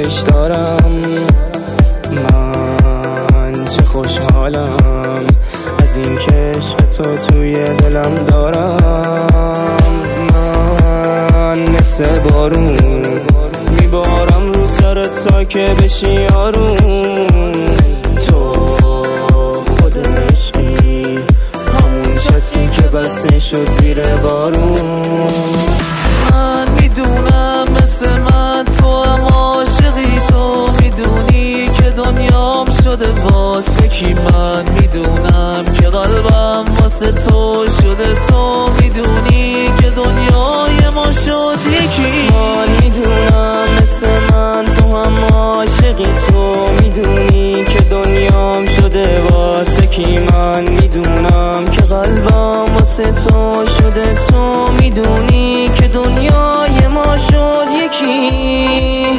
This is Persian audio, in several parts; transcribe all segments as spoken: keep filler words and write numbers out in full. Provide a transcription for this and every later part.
دوستش دارم. من چه خوشحالم از این که عشق تو توی دلم دارم. من مثل بارون میبارم رو سرت تا که بشی آروم. تو خود عشقی، همون چتری که بسته شد زیر بارون. من میدونم مثل من تو هم عاشقی، تو میدونی که دنیام شده واسه کی. من میدونم که قلبم واسه تو شده، تو میدونی که دنیای ما شد یکی. من میدونم مثل من تو هم عاشقی، تو میدونی که دنیام شده واسه کی. من میدونم که قلبم واسه تو شده، تو میدونی که دنیای ما شد یکی.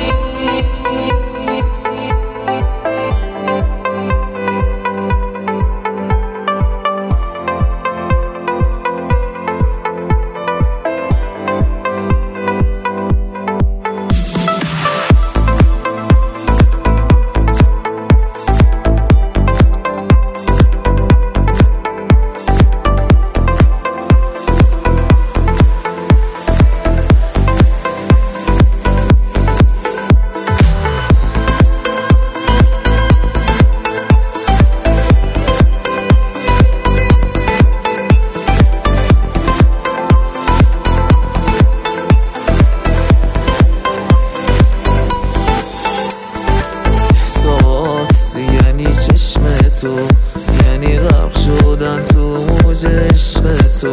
یعنی چشم تو، یعنی غرق شدن تو موج عشق تو.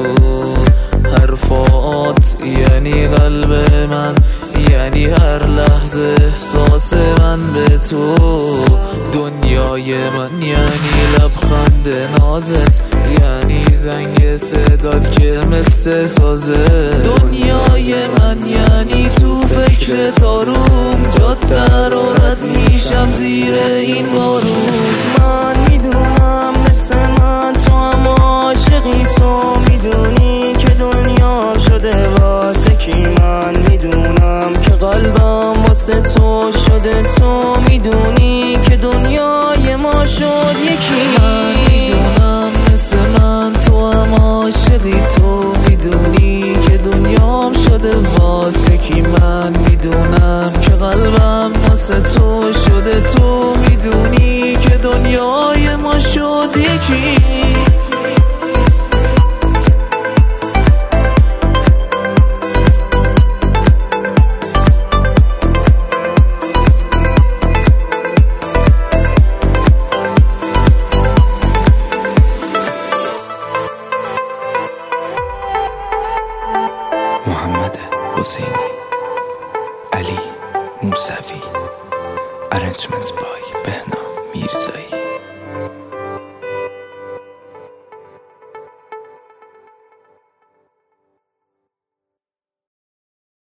حرفات یعنی قلب من، یعنی هر لحظه احساس من به تو. دنیای من یعنی لبخند نازت، یعنی زنگ صدات که مثل سازه. دنیای من یعنی تو فکر تاروم، جاده رو رد میشم زیر این بارون. من میدونم مثل من تو هم عاشقی، تو میدونی که دنیام شده واسه کی. من میدونم که قلبم واسه تو شده، تو میدونی که دنیای ما شد یکی. من میدونم مثل من تو هم عاشقی، تو میدونی که دنیام شده واسه کی. من میدونم که قلبم واسه تو شده، تو میدونی که دنیای ما شد یکی. محمد حسینی، علی موسوی، ارنجمنت بای بهنا میرزایی.